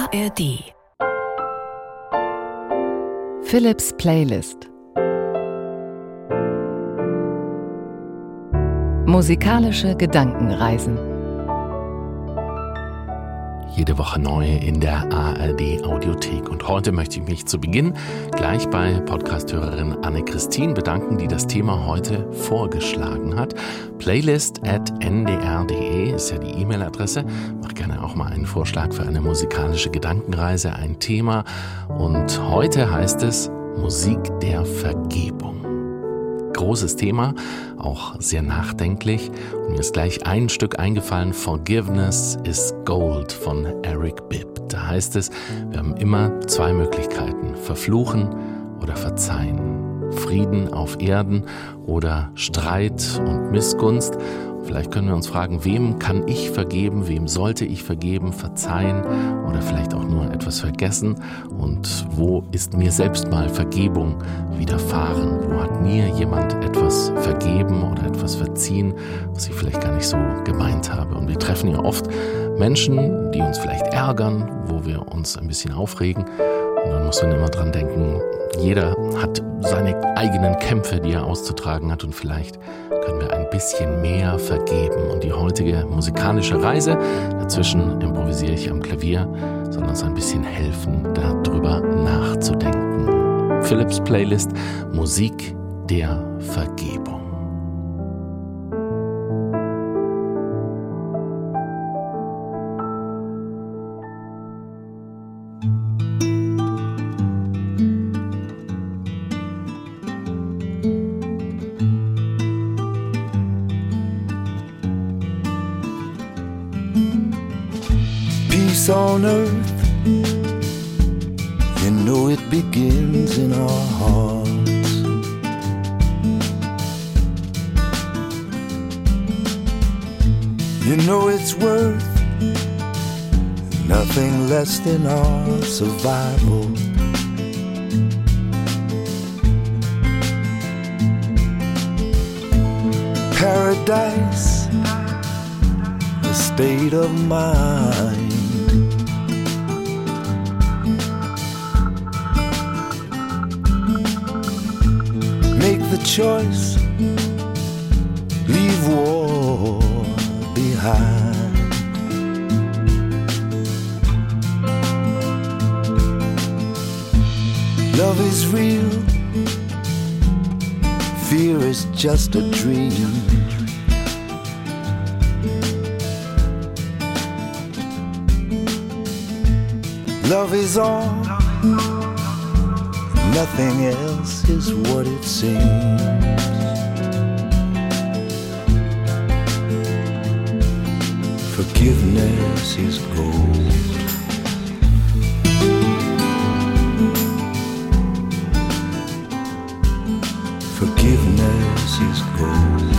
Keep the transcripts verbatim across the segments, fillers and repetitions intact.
A R D. Philips Playlist. Musikalische Gedankenreisen. Jede Woche neu in der A R D Audiothek. Und heute möchte ich mich zu Beginn gleich bei Podcasthörerin Anne-Christine bedanken, die das Thema heute vorgeschlagen hat. Playlist at n d r punkt d e ist ja die E-Mail-Adresse. Mach gerne auch mal einen Vorschlag für eine musikalische Gedankenreise, ein Thema. Und heute heißt es Musik der Vergebung. Großes Thema, auch sehr nachdenklich. Und mir ist gleich ein Stück eingefallen, Forgiveness is Gold von Eric Bibb. Da heißt es, wir haben immer zwei Möglichkeiten, verfluchen oder verzeihen. Frieden auf Erden oder Streit und Missgunst. Vielleicht können wir uns fragen, wem kann ich vergeben, wem sollte ich vergeben, verzeihen oder vielleicht auch nur etwas vergessen? Und wo ist mir selbst mal Vergebung widerfahren? Wo hat mir jemand etwas vergeben oder etwas verziehen, was ich vielleicht gar nicht so gemeint habe? Und wir treffen ja oft Menschen, die uns vielleicht ärgern, wo wir uns ein bisschen aufregen. Und dann muss man immer dran denken, jeder hat seine eigenen Kämpfe, die er auszutragen hat, und vielleicht können wir ein bisschen mehr vergeben. Und die heutige musikalische Reise, dazwischen improvisiere ich am Klavier, soll uns ein bisschen helfen, darüber nachzudenken. Philips Playlist, Musik der Vergebung. On earth, you know it begins in our hearts. You know it's worth nothing less than our survival. Paradise, a state of mind. Make the choice, leave war behind. Love is real, fear is just a dream. Love is all, nothing else is what it seems. Forgiveness is gold. Forgiveness is gold.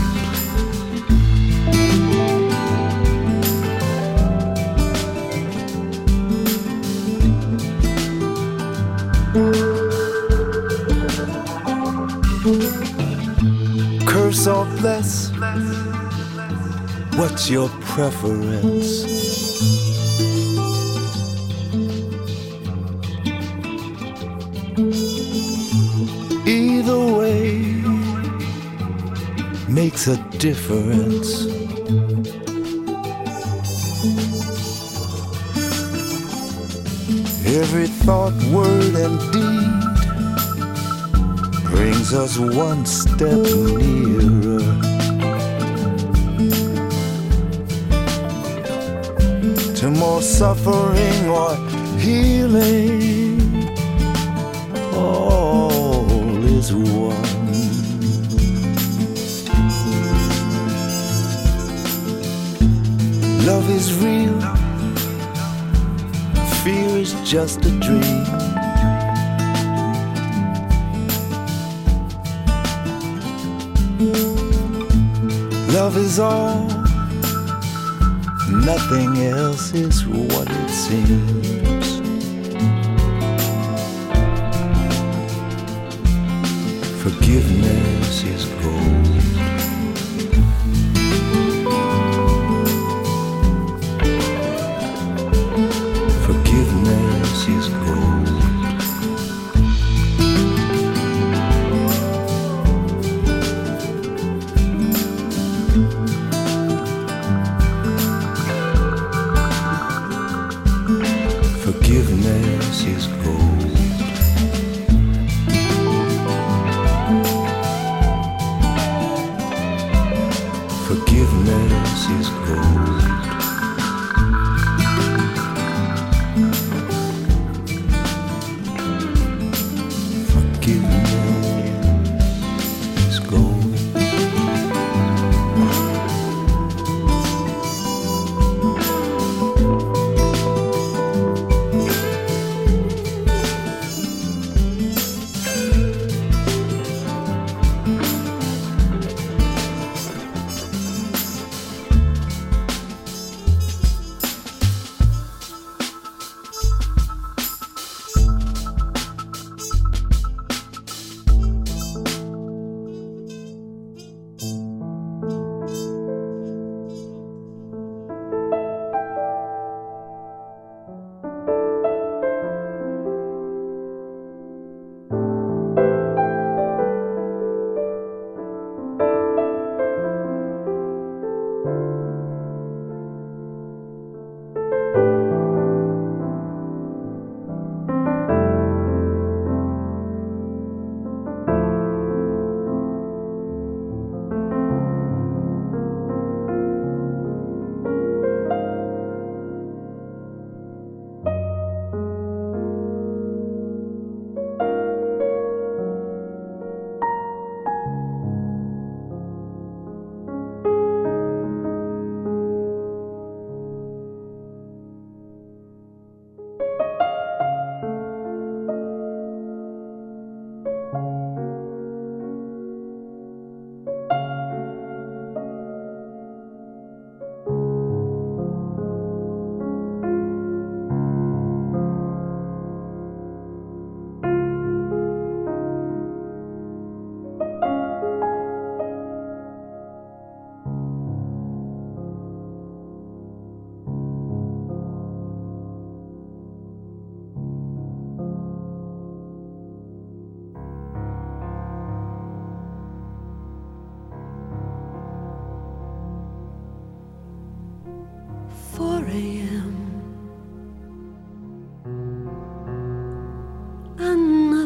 Curse or bless, what's your preference? Either way makes a difference. Every thought, word and deed brings us one step nearer to more suffering or healing. All is one. Love is real, fear is just a dream. Love is all, nothing else is what it seems. Forgiveness is gold. Forgiveness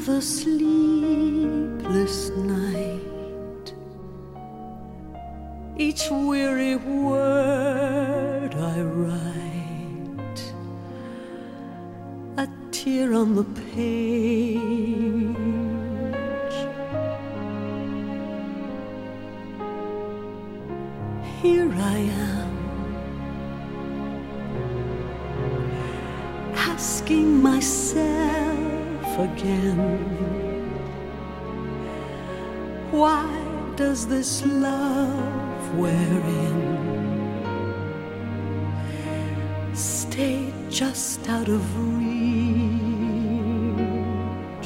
of a sleepless night, each weary word I write, a tear on the page. Here I am, asking myself again, why does this love wear in, stay just out of reach?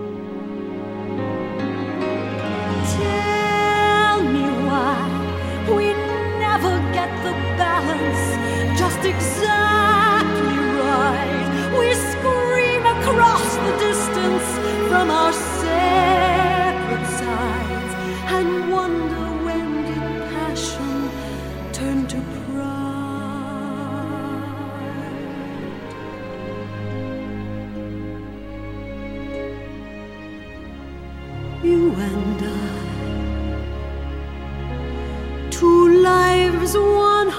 Tell me why we never get the balance just exactly right. We scream across the distance from our separate sides and wonder, when did passion turn to pride? You and I, two lives, one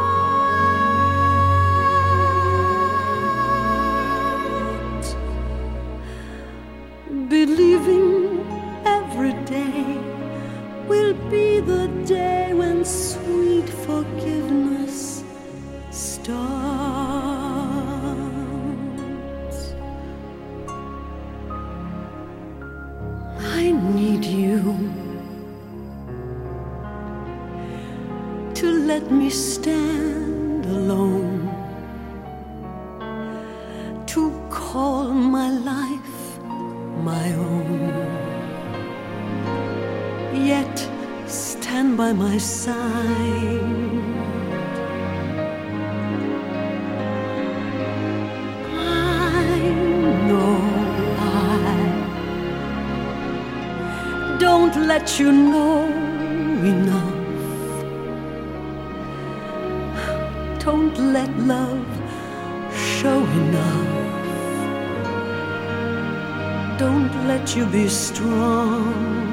heart, believing every day will be the day when sweet forgiveness starts. I need you to let me stand alone, to call my life my own, yet stand by my side. I know I don't let you know enough. Don't let love show enough. Don't let you be strong.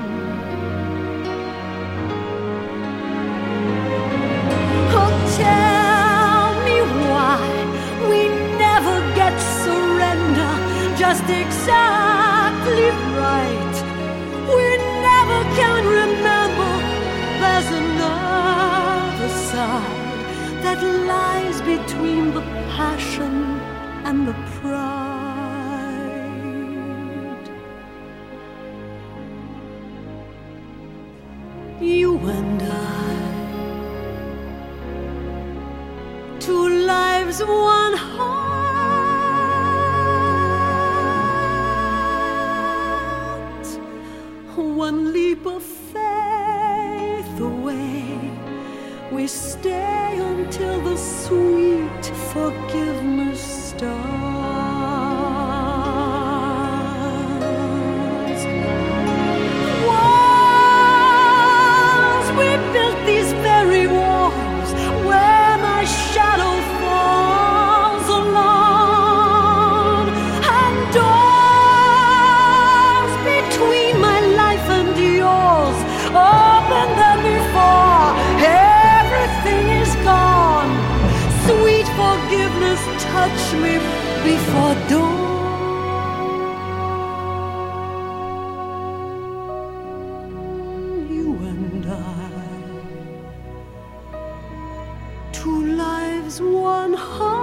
Oh, tell me why we never get surrender just exactly right. We never can remember there's another side that lies between the passion and the pride. You and I, two lives, one heart, one leap of faith away. We stay until the sweet forgiveness starts. Walls, we built these very walls where my shadow falls alone, and doors between my life and yours open them before everything is gone. Sweet forgiveness, touch me before dawn. You and I, two lives, one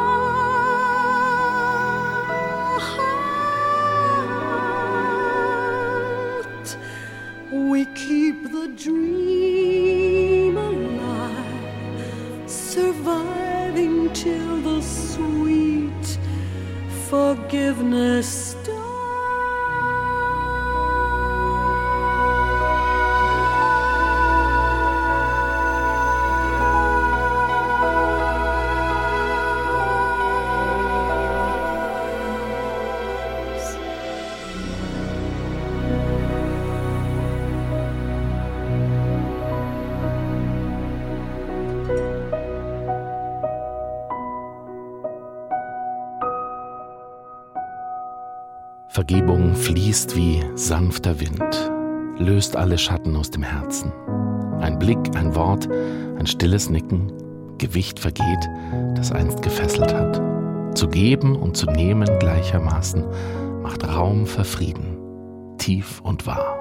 heart. We keep the dream alive, surviving till the sweet forgiveness starts. Vergebung fließt wie sanfter Wind, löst alle Schatten aus dem Herzen. Ein Blick, ein Wort, ein stilles Nicken, Gewicht vergeht, das einst gefesselt hat. Zu geben und zu nehmen gleichermaßen macht Raum für Frieden, tief und wahr.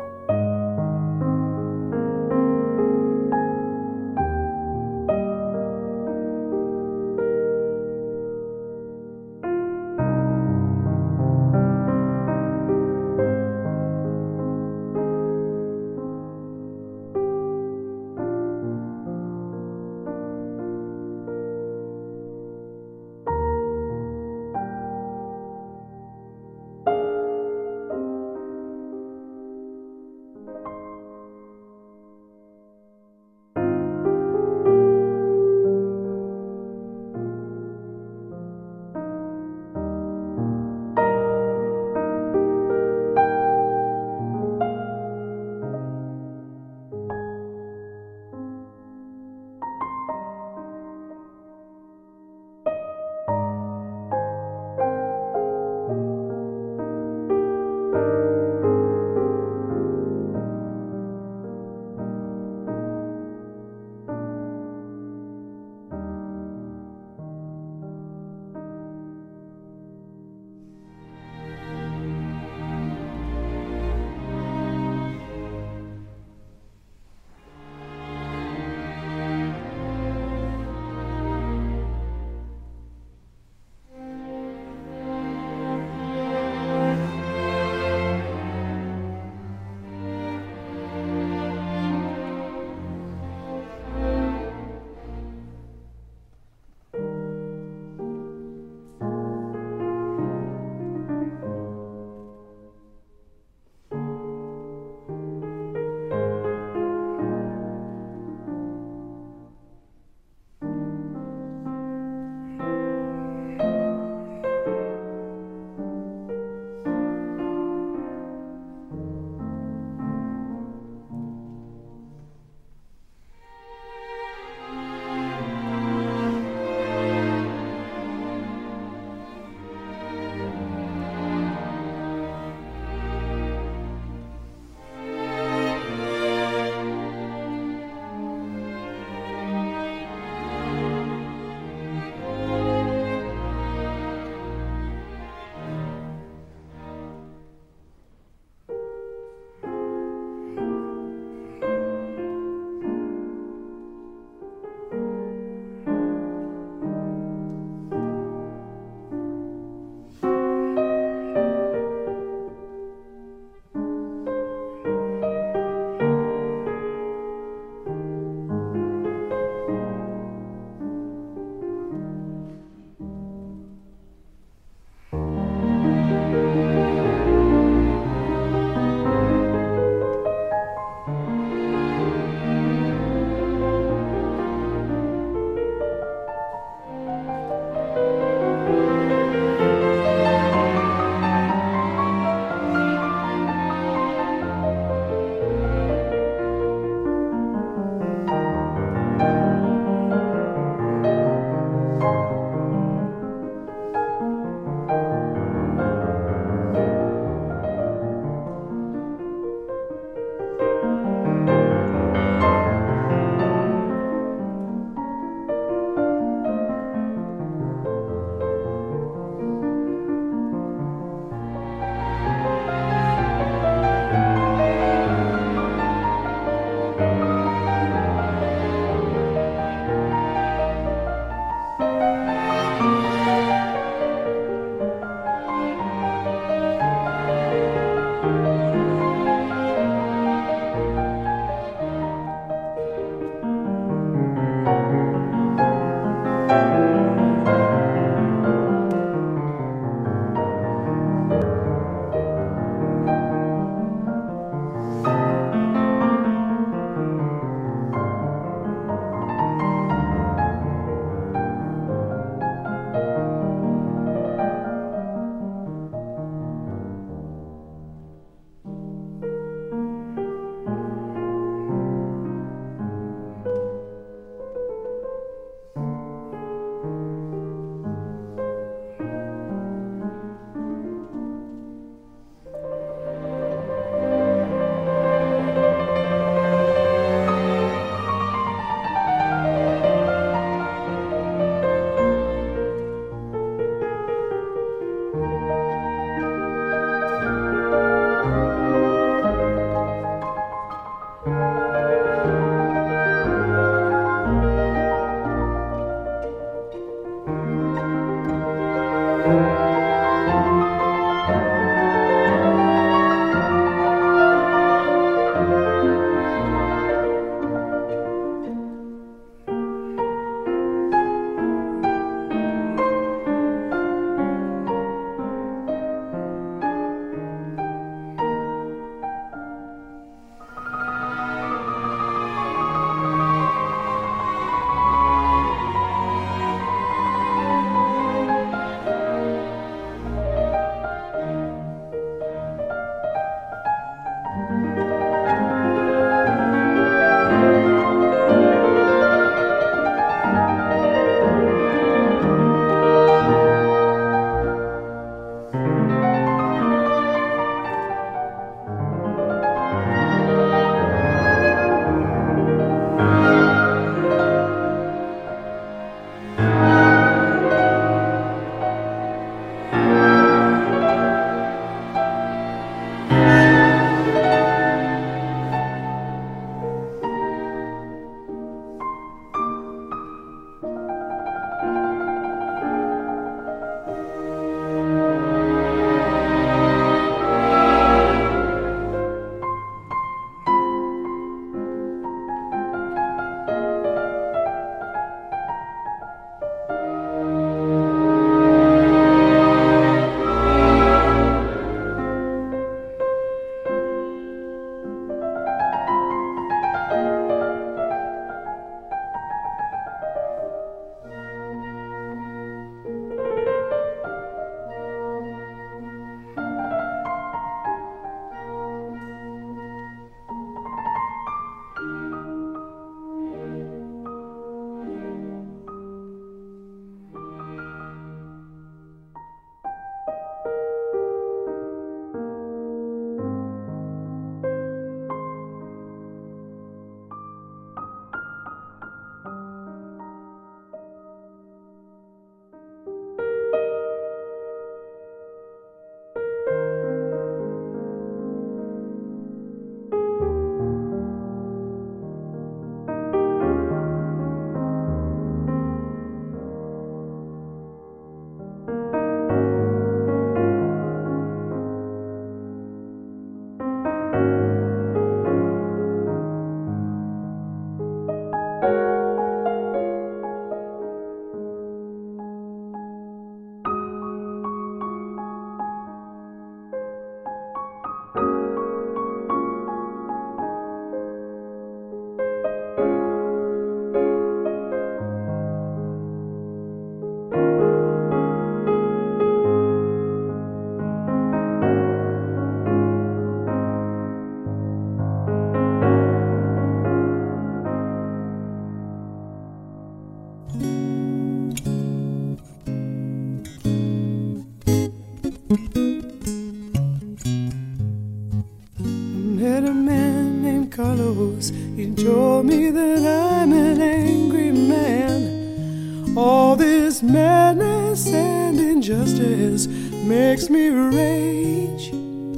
Met a man named Carlos. He told me that I'm an angry man. All this madness and injustice makes me rage.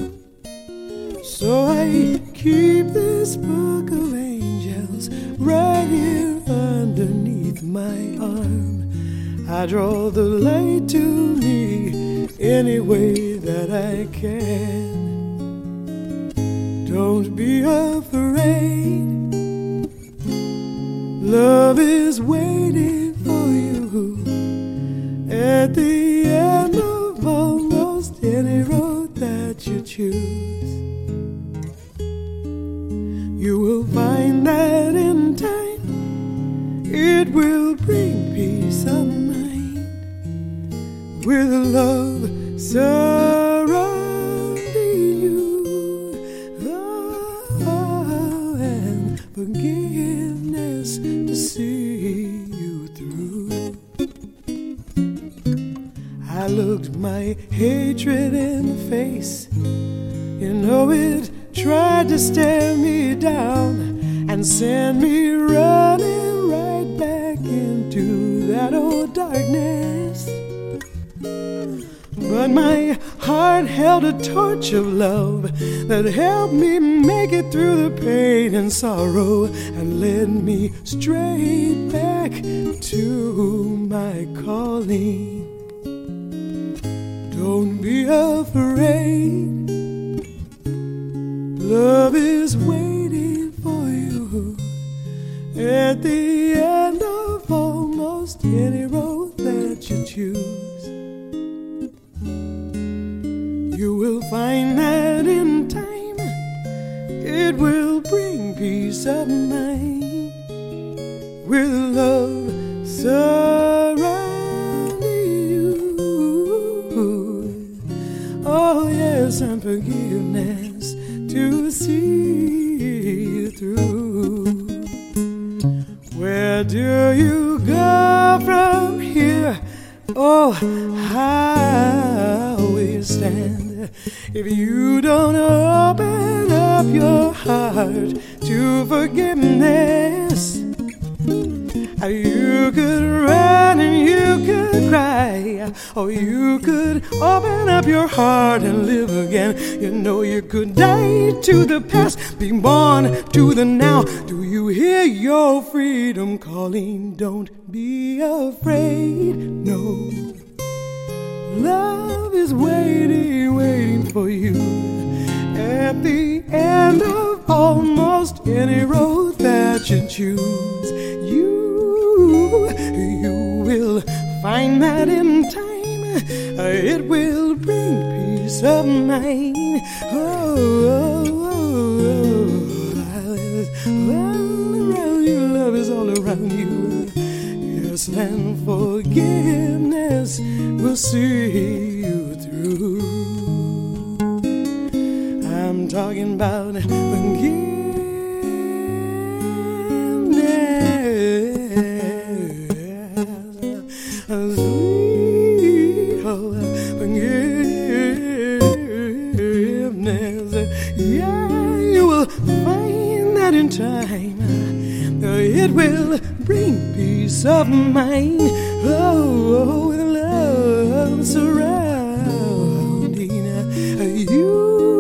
So I keep this book of angels right here underneath my arm. I draw the light to me any way that I can. Don't be afraid. Love is waiting for you at the end of almost any road that you choose. You will find that in time it will bring peace of mind, with love surrounding you, oh, and forgiveness to see you through. I looked my hatred in the face. You know it tried to stare me down and send me running right back into that old darkness. But my heart held a torch of love that helped me make it through the pain and sorrow and led me straight back to my calling. Don't be afraid. Love is waiting for you at the end of almost any road that you choose. You will find that in time it will bring peace of mind, with love surrounding you. Oh yes, and forgiveness to see you through. Where do you go from here? Oh, how will you stand if you don't open up your heart to forgiveness? You could run and you could cry, or you could open up your heart and live again. You know you could die to the past, be born to the now. Do you hear your freedom calling? Don't be afraid, no. Love is waiting, waiting for you at the end of almost any road that you choose. You You will find that in time it will bring peace of mind. Oh, oh, oh, oh. All around you, love is all around you. Yes, and forgiveness will see you through. I'm talking about forgiveness. Sweet oh, forgiveness. Yeah, you will find that in time it will bring peace of mind. Oh, with love surrounding you,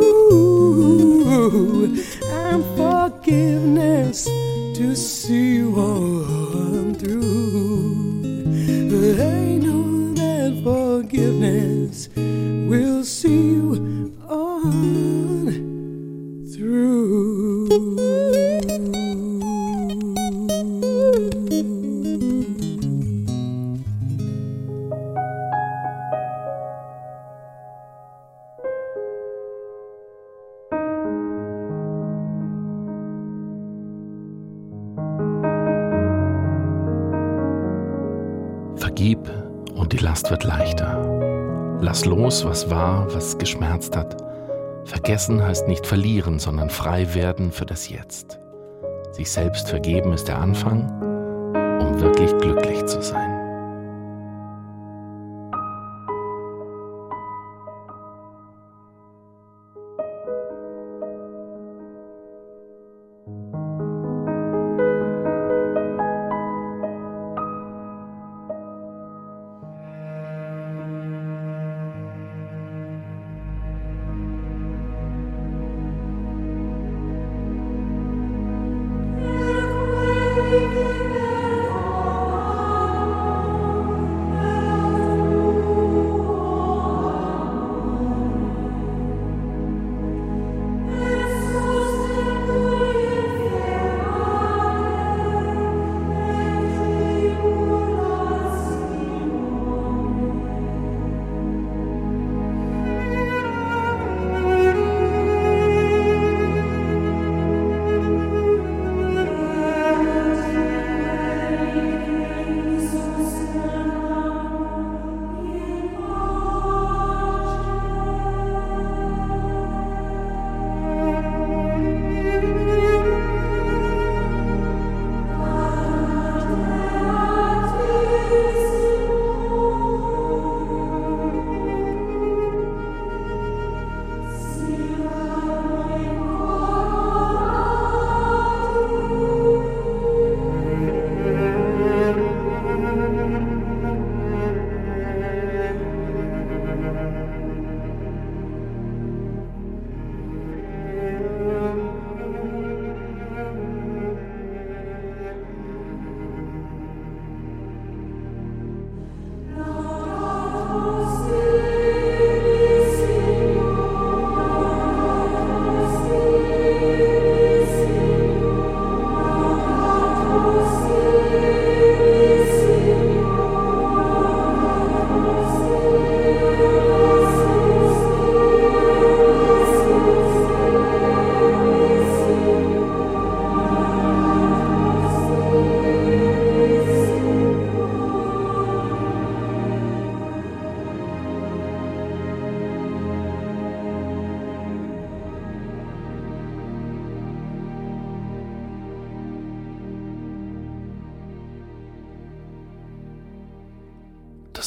and forgiveness to see you on through. I know that forgiveness will see you on through. Vergib und die Last wird leichter. Lass los, was war, was geschmerzt hat. Vergessen heißt nicht verlieren, sondern frei werden für das Jetzt. Sich selbst vergeben ist der Anfang, um wirklich glücklich zu sein.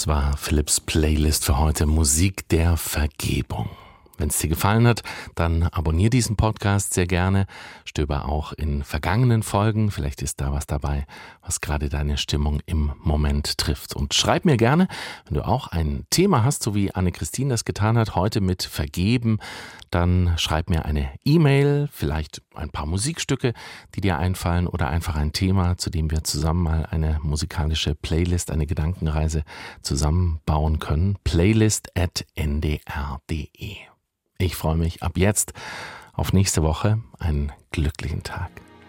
Das war Philips Playlist für heute, Musik der Vergebung. Wenn es dir gefallen hat, dann abonniere diesen Podcast sehr gerne. Stöber auch in vergangenen Folgen. Vielleicht ist da was dabei, was gerade deine Stimmung im Moment trifft. Und schreib mir gerne, wenn du auch ein Thema hast, so wie Anne-Christine das getan hat, heute mit Vergeben, dann schreib mir eine E-Mail, vielleicht ein paar Musikstücke, die dir einfallen oder einfach ein Thema, zu dem wir zusammen mal eine musikalische Playlist, eine Gedankenreise zusammenbauen können. playlist at n d r punkt d e. Ich freue mich ab jetzt auf nächste Woche. Einen glücklichen Tag.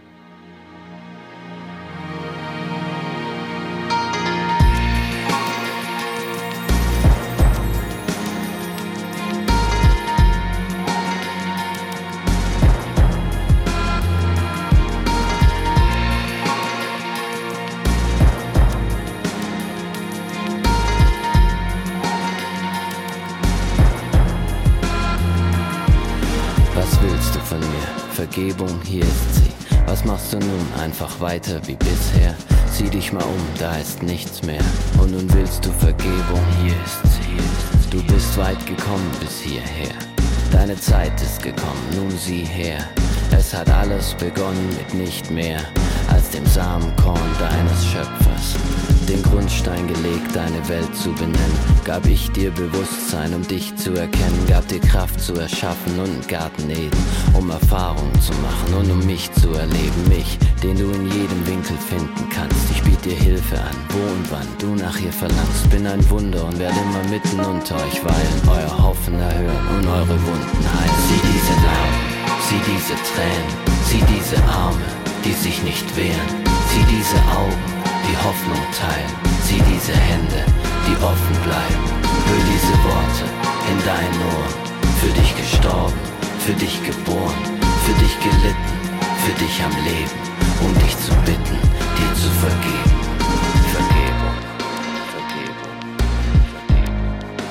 Vergebung, hier ist sie. Was machst du nun? Einfach weiter wie bisher. Sieh dich mal um, da ist nichts mehr. Und nun willst du Vergebung, hier ist sie. Du bist weit gekommen bis hierher. Deine Zeit ist gekommen, nun sieh her. Es hat alles begonnen mit nicht mehr als dem Samenkorn deines Schöpfers. Den Grundstein gelegt, deine Welt zu benennen. Gab ich dir Bewusstsein, um dich zu erkennen. Gab dir Kraft zu erschaffen und einen Garten Eden, um Erfahrungen zu machen und um mich zu erleben. Mich, den du in jedem Winkel finden kannst. Ich biet dir Hilfe an, wo und wann du nach ihr verlangst. Bin ein Wunder und werde immer mitten unter euch weilen. Euer Hoffen erhören und eure Wunden heilen. Sieh diese Narben, sieh diese Tränen, sieh diese Arme, die sich nicht wehren. Sieh diese Augen, die Hoffnung teilen. Sieh diese Hände, die offen bleiben. Hör diese Worte in deinen Ohren. Für dich gestorben, für dich geboren, für dich gelitten, für dich am Leben, um dich zu bitten, dir zu vergeben. Vergebung, Vergebung, Vergebung.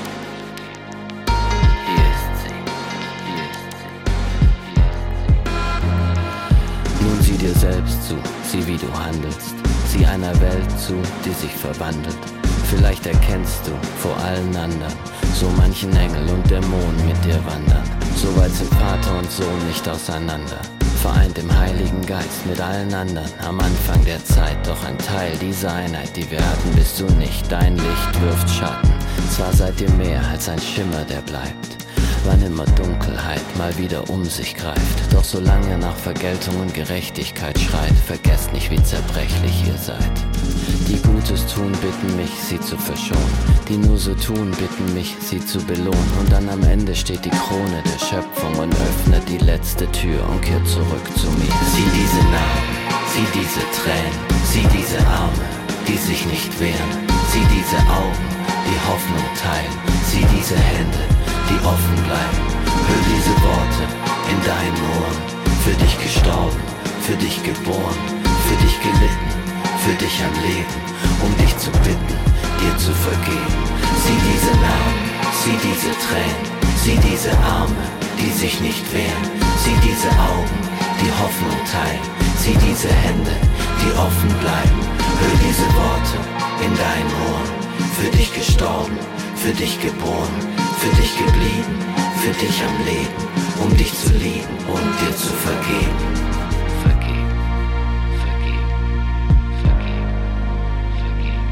Hier ist sie, hier ist sie, hier ist sie. Nun sieh dir selbst zu, sieh wie du handelst. Sieh einer Welt zu, die sich verwandelt. Vielleicht erkennst du vor allen anderen so manchen Engel und Dämonen mit dir wandern. So weit sind Vater und Sohn nicht auseinander. Vereint im Heiligen Geist mit allen anderen. Am Anfang der Zeit, doch ein Teil dieser Einheit, die wir hatten, bist du nicht. Dein Licht wirft Schatten. Zwar seid ihr mehr als ein Schimmer, der bleibt. Wann immer Dunkelheit mal wieder um sich greift. Doch solange ihr nach Vergeltung und Gerechtigkeit schreit, vergesst nicht, wie zerbrechlich ihr seid. Die Gutes tun, bitten mich, sie zu verschonen. Die nur so tun, bitten mich, sie zu belohnen. Und dann am Ende steht die Krone der Schöpfung und öffnet die letzte Tür und kehrt zurück zu mir. Sieh diese Narben, sieh diese Tränen, sieh diese Arme, die sich nicht wehren. Sieh diese Augen, die Hoffnung teilen. Sieh diese Hände, die offen bleiben. Hör diese Worte in deinen Ohren. Für dich gestorben, für dich geboren, für dich gelitten, für dich am Leben, um dich zu bitten, dir zu vergeben. Sieh diese Narben, sieh diese Tränen, sieh diese Arme, die sich nicht wehren. Sieh diese Augen, die Hoffnung teilen. Sieh diese Hände, die offen bleiben. Hör diese Worte in deinen Ohren. Für dich gestorben, für dich geboren, für dich geblieben, für dich am Leben, um dich zu lieben und dir zu vergeben. Vergeben, vergeben, vergeben, vergeben,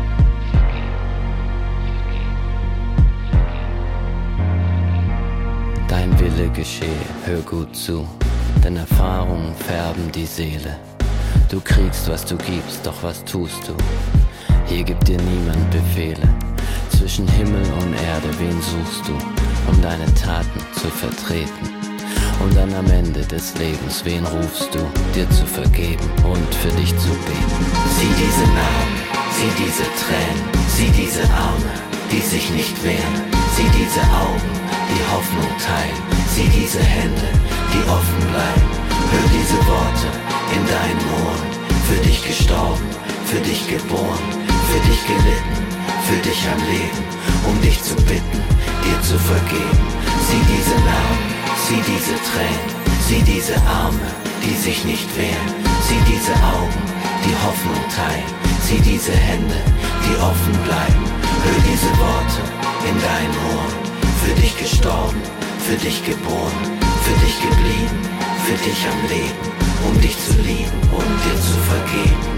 vergeben. Dein Wille geschehe, hör gut zu, denn Erfahrungen färben die Seele. Du kriegst, was du gibst, doch was tust du? Hier gibt dir niemand Befehle. Zwischen Himmel und Erde, wen suchst du, um deine Taten zu vertreten? Und dann am Ende des Lebens, wen rufst du, dir zu vergeben und für dich zu beten? Sieh diese Narben, sieh diese Tränen, sieh diese Arme, die sich nicht wehren. Sieh diese Augen, die Hoffnung teilen. Sieh diese Hände, die offen bleiben. Hör diese Worte in deinen Ohren. Für dich gestorben, für dich geboren, für dich gelitten, für dich am Leben, um dich zu bitten, dir zu vergeben. Sieh diese Narben, sieh diese Tränen, sieh diese Arme, die sich nicht wehren. Sieh diese Augen, die Hoffnung teilen. Zieh diese Hände, die offen bleiben. Hör diese Worte in dein Ohr. Für dich gestorben, für dich geboren, für dich geblieben, für dich am Leben, um dich zu lieben und dir zu vergeben.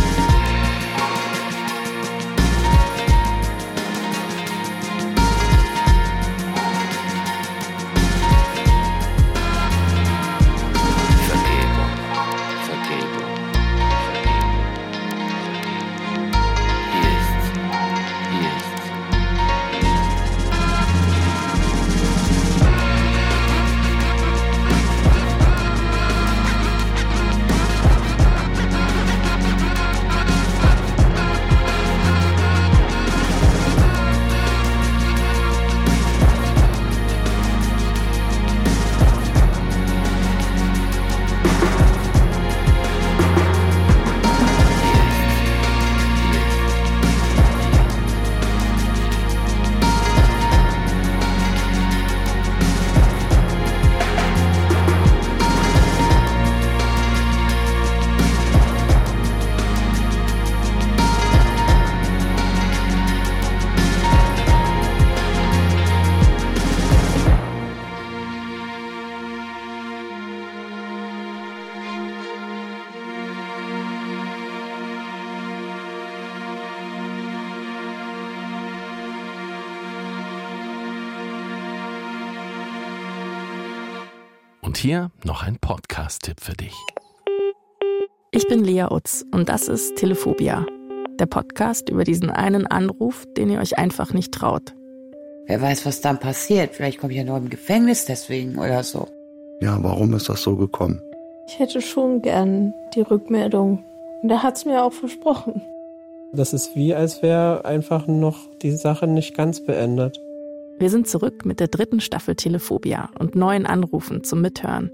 Und hier noch ein Podcast-Tipp für dich. Ich bin Lea Utz und das ist Telephobia, der Podcast über diesen einen Anruf, den ihr euch einfach nicht traut. Wer weiß, was dann passiert. Vielleicht komme ich ja noch im Gefängnis deswegen oder so. Ja, warum ist das so gekommen? Ich hätte schon gern die Rückmeldung. Und er hat es mir auch versprochen. Das ist wie, als wäre einfach noch die Sache nicht ganz beendet. Wir sind zurück mit der dritten Staffel Telephobia und neuen Anrufen zum Mithören.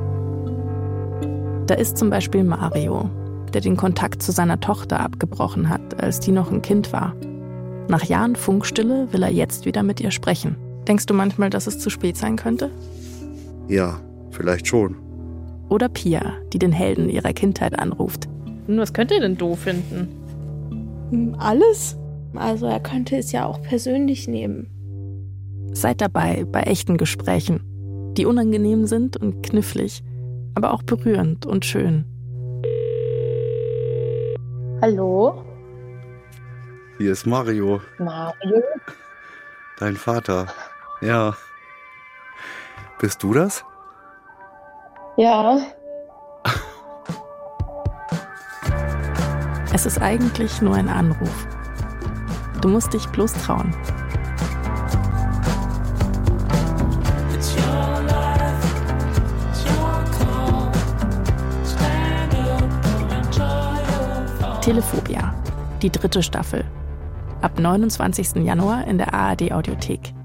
Da ist zum Beispiel Mario, der den Kontakt zu seiner Tochter abgebrochen hat, als die noch ein Kind war. Nach Jahren Funkstille will er jetzt wieder mit ihr sprechen. Denkst du manchmal, dass es zu spät sein könnte? Ja, vielleicht schon. Oder Pia, die den Helden ihrer Kindheit anruft. Was könnte er denn doof finden? Alles? Also er könnte es ja auch persönlich nehmen. Seid dabei bei echten Gesprächen, die unangenehm sind und knifflig, aber auch berührend und schön. Hallo? Hier ist Mario. Mario? Dein Vater. Ja. Bist du das? Ja. Es ist eigentlich nur ein Anruf. Du musst dich bloß trauen. Telephobia, die dritte Staffel. Ab neunundzwanzigsten Januar in der A R D Audiothek.